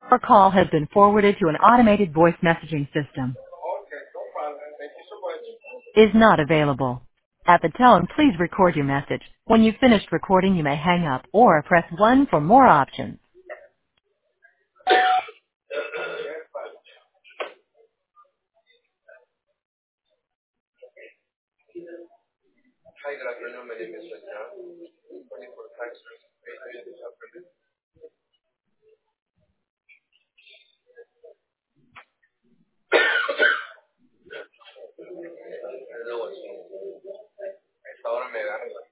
Your call has been forwarded to an automated voice messaging system. Okay, no problem. Thank you so much. Is not available. At the tone, please record your message. When you've finished recording, you may hang up or press 1 for more options. Hi, good afternoon. My name is John. 24 Tax Service.